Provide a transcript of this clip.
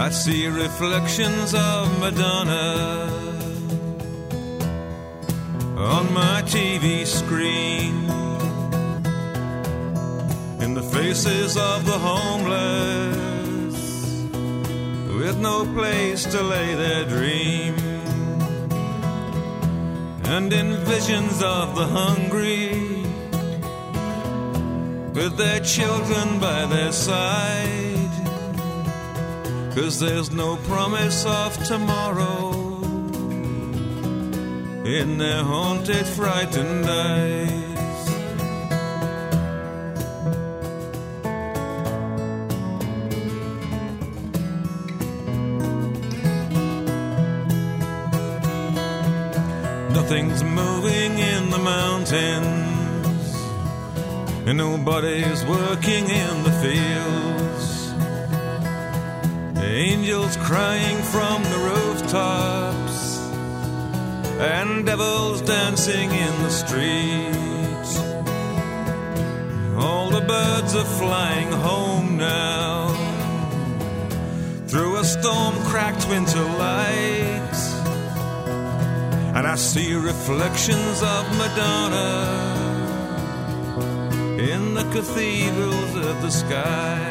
I see reflections of Madonna on my TV screen, in the faces of the homeless with no place to lay their dream, and in visions of the hungry with their children by their side, 'cause there's no promise of tomorrow in their haunted, frightened eyes. Nothing's moving in the mountains, and nobody's working in the fields. Angels crying from the rooftops, and devils dancing in the streets. All the birds are flying home now through a storm-cracked winter light, and I see reflections of Madonna in the cathedrals of the sky.